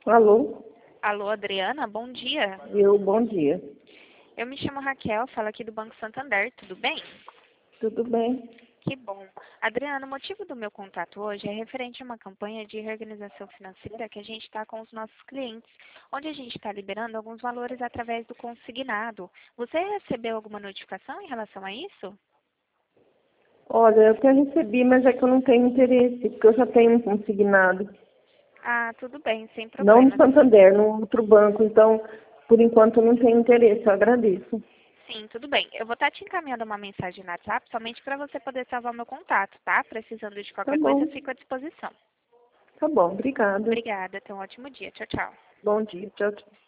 Alô? Alô, Adriana, bom dia. Bom dia. Eu me chamo Raquel, falo aqui do Banco Santander, tudo bem? Tudo bem? Que bom. Adriana, o motivo do meu contato hoje é referente a uma campanha de reorganização financeira que a gente está com os nossos clientes, onde a gente está liberando alguns valores através do consignado. Você recebeu alguma notificação em relação a isso? Olha, eu até recebi, mas é que eu não tenho interesse, porque eu já tenho um consignado. Ah, tudo bem, sem Não no problemas. Santander, no outro banco. Então, por enquanto, eu não tenho interesse. Eu agradeço. Sim, tudo bem. Eu vou estar te encaminhando uma mensagem no WhatsApp somente para você poder salvar meu contato, tá? Precisando de Tá qualquer coisa, eu bom. fico à disposição. Tá bom. Obrigada. Obrigada, tenha um ótimo dia. Tchau, tchau. Bom dia. Tchau, tchau.